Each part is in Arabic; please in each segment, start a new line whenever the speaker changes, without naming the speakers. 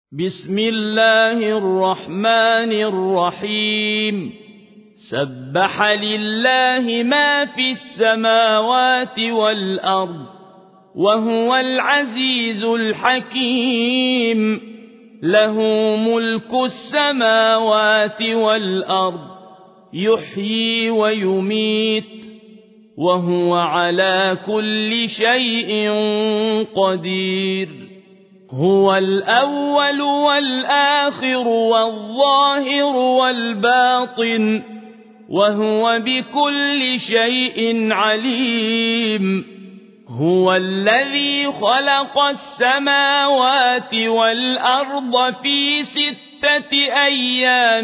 بسم الله الرحمن الرحيم سبح لله ما في السماوات والأرض وهو العزيز الحكيم له ملك السماوات والأرض يحيي ويميت وهو على كل شيء قدير هو الأول والآخر والظاهر والباطن وهو بكل شيء عليم هو الذي خلق السماوات والأرض في 6 أيام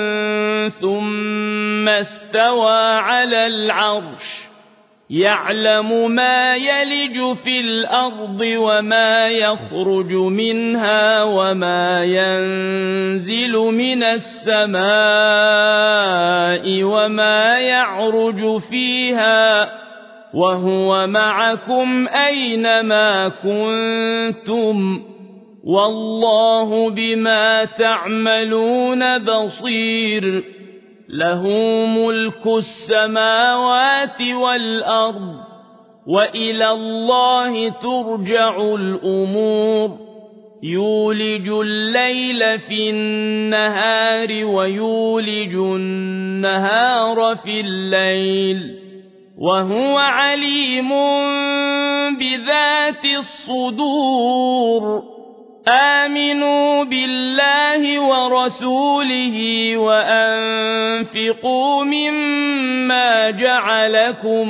ثم استوى على العرش يعلم ما يلج في الأرض وما يخرج منها وما ينزل من السماء وما يعرج فيها وهو معكم أينما كنتم والله بما تعملون بصير له ملك السماوات والأرض وإلى الله ترجع الأمور يولج الليل في النهار ويولج النهار في الليل وهو عليم بذات الصدور آمنوا بالله ورسوله وأنفقوا مما جعلكم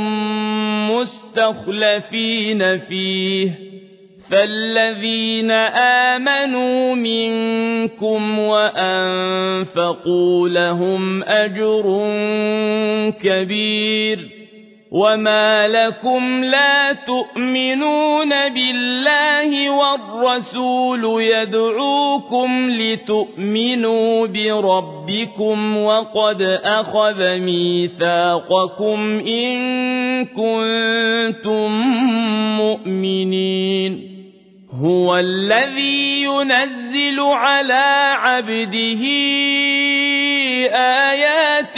مستخلفين فيه فالذين آمنوا منكم وأنفقوا لهم أجر كبير وما لكم لا تؤمنون بالله والرسول يدعوكم لتؤمنوا بربكم وقد أخذ ميثاقكم إن كنتم مؤمنين هو الذي ينزل على عبده آيات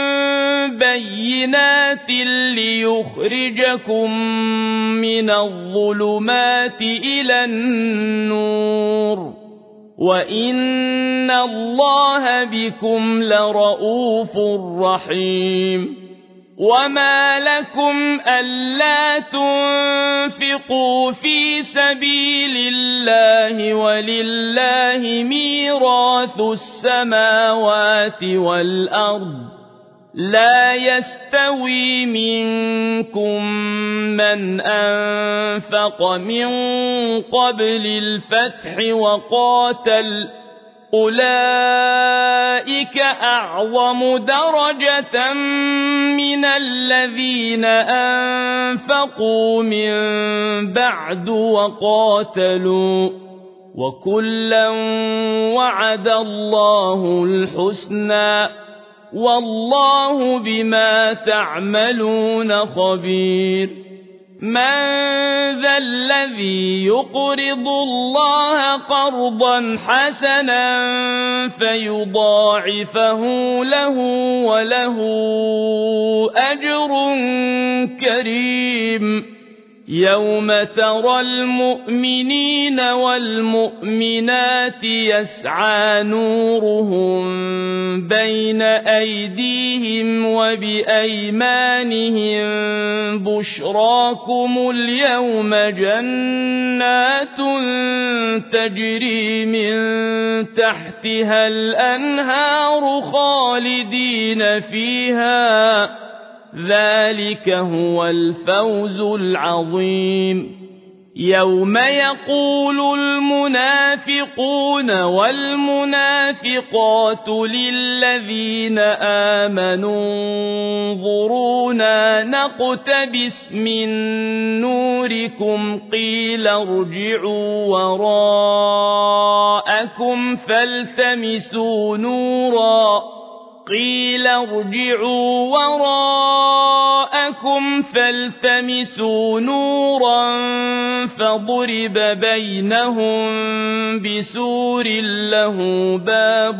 بينات ليخرجكم من الظلمات إلى النور وإن الله بكم لرءوف رحيم وما لكم ألا تنفقوا في سبيل الله ولله ميراث السماوات والأرض لا يستوي منكم من أنفق من قبل الفتح وقاتل أولئك أعظم درجة من الذين أنفقوا من بعد وقاتلوا وكلا وعد الله الحسنى والله بما تعملون خبير من ذا الذي يقرض الله قرضا حسنا فيضاعفه له وله أجر كريم يوم ترى المؤمنين والمؤمنات يسعى نورهم بين أيديهم وبأيمانهم بشراكم اليوم جنات تجري من تحتها الأنهار خالدين فيها ذلك هو الفوز العظيم يوم يقول المنافقون والمنافقات للذين آمنوا انظرونا نقتبس من نوركم قيل ارجعوا وراءكم فالتمسوا نورا قيل ارجعوا وراءكم فالتمسوا نورا فضرب بينهم بسور له باب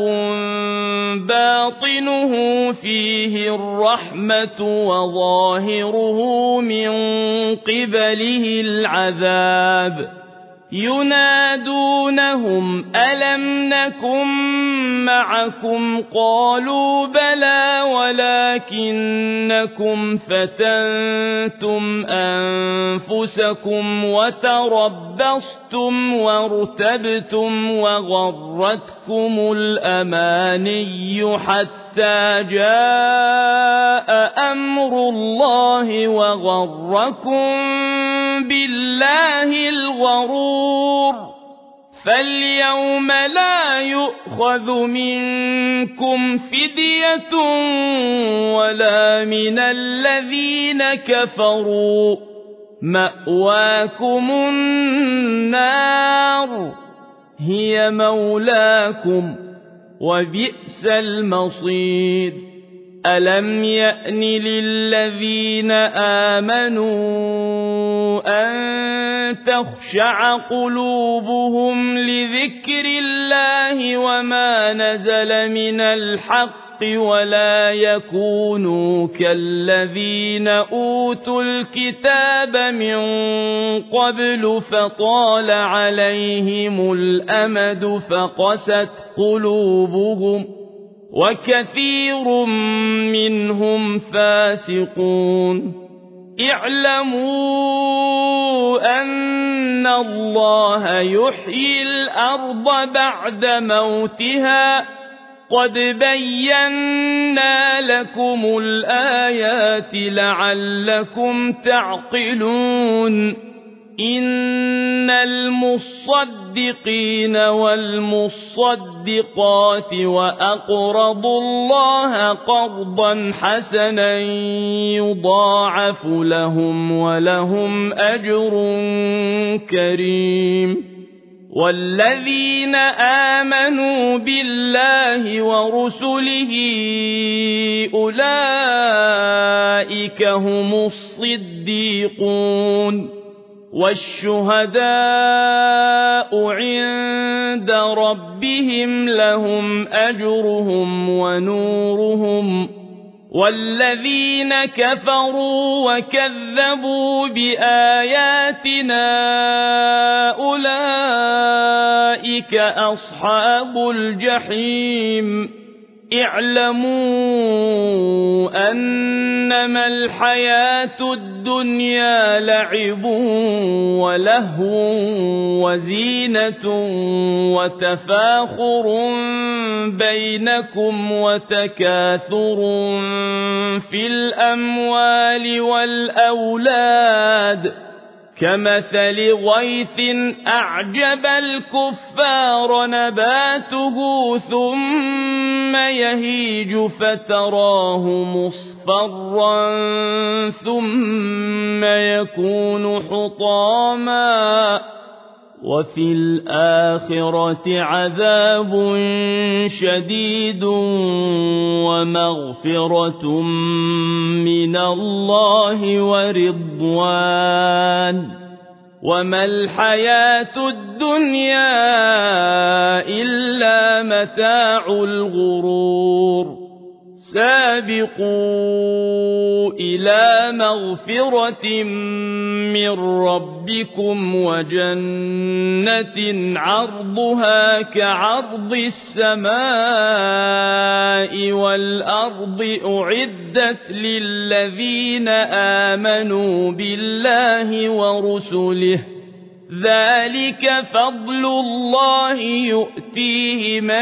باطنه فيه الرحمة وظاهره من قبله العذاب ينادونهم ألم نكن معكم قالوا بلى ولكنكم فتنتم أنفسكم وتربصتم وارتبتم وغرتكم الأماني حتى جاء أمر الله وغركم بالله الغرور فاليوم لا يؤخذ منكم فدية ولا من الذين كفروا مأواكم النار هي مولاكم وبئس المصير ألم يأن للذين آمنوا أن تخشع قلوبهم لذكر الله وما نزل من الحق ولا يكونوا كالذين أوتوا الكتاب من قبل فطال عليهم الأمد فقست قلوبهم وكثير منهم فاسقون اعلموا أن الله يحيي الأرض بعد موتها قد بينا لكم الآيات لعلكم تعقلون إن المصدقين والمصدقات وأقرضوا الله قرضا حسنا يضاعف لهم ولهم أجر كريم والذين آمنوا بالله ورسله أولئك هم الصديقون والشهداء عند ربهم لهم أجرهم ونورهم والذين كفروا وكذبوا بآياتنا أولئك أصحاب الجحيم اعلموا أنما الحياة الدنيا لعب ولهو وزينة وتفاخر بينكم وتكاثر في الأموال والأولاد كمثل غيث أعجب الكفار نباته ثم يهيج فتراه مصفرا ثم يكون حطاما وفي الآخرة عذاب شديد ومغفرة من الله ورضوان وما الحياة الدنيا إلا متاع الغرور سابقوا إلى مغفرة من ربكم وجنة عرضها كعرض السماء والأرض أعدت للذين آمنوا بالله ورسله ذلك فضل الله يؤتيه من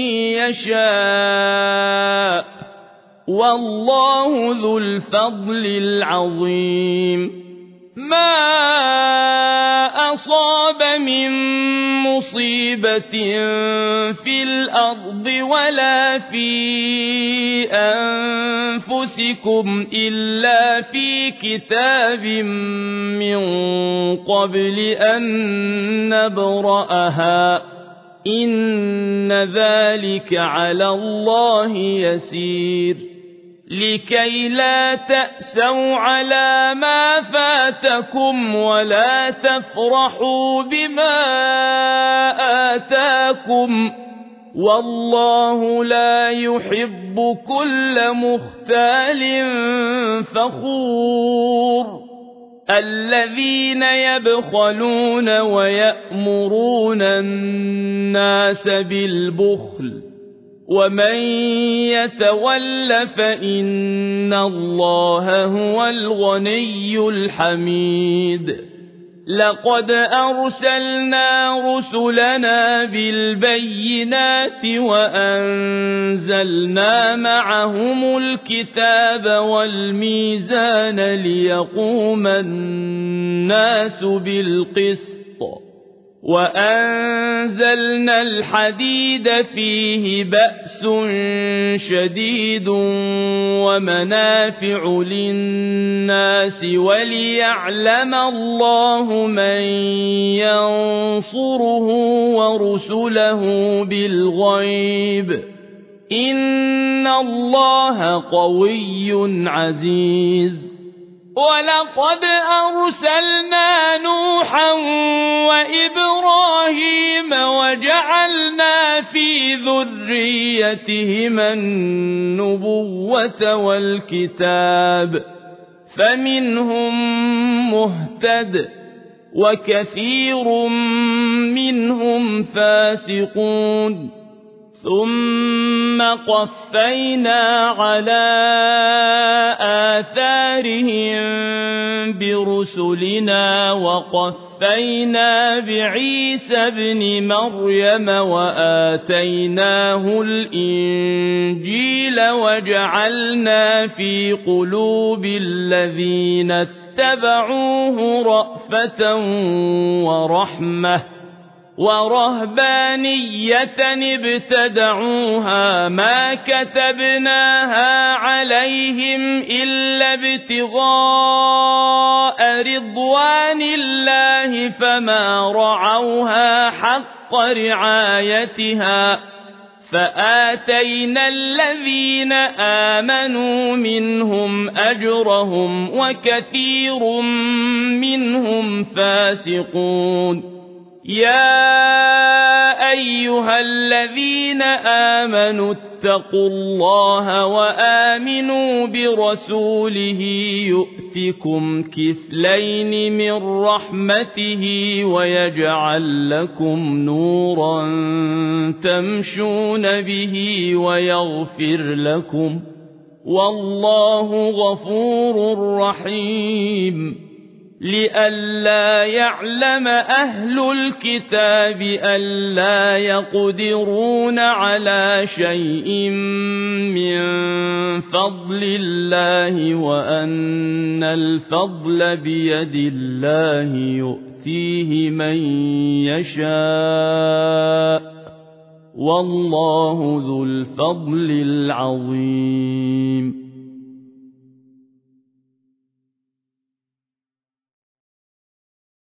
يشاء والله ذو الفضل العظيم ما أصاب من مصيبة في الأرض ولا في أنفسكم إلا في كتاب من قبل أن نبرأها إن إن ذلك على الله يسير لكي لا تأسوا على ما فاتكم ولا تفرحوا بما آتاكم والله لا يحب كل مختال فخور الذين يبخلون ويأمرون الناس بالبخل ومن يتول فإن الله هو الغني الحميد لقد أرسلنا رسلنا بالبينات وأنزلنا معهم الكتاب والميزان ليقوم الناس بالقسط وأنزلنا الحديد فيه بأس شديد ومنافع للناس وليعلم الله من ينصره ورسله بالغيب إن الله قوي عزيز ولقد أرسلنا نوحا وإبراهيم وجعلنا في ذريتهما النبوة والكتاب فمنهم مهتد وكثير منهم فاسقون ثم قفينا على آثارهم برسلنا وقفينا بعيسى ابن مريم وآتيناه الإنجيل وجعلنا في قلوب الذين اتبعوه رأفة ورحمة ورهبانية ابتدعوها ما كتبناها عليهم إلا ابتغاء رضوان الله فما رعوها حق رعايتها فآتينا الذين آمنوا منهم أجرهم وكثير منهم فاسقون يا أيها الذين آمنوا اتقوا الله وآمنوا برسوله يؤتكم كفلين من رحمته ويجعل لكم نورا تمشون به ويغفر لكم والله غفور رحيم لئلا يعلم أهل الكتاب ألا يقدرون على شيء من فضل الله وأن الفضل بيد الله يؤتيه من يشاء والله ذو الفضل العظيم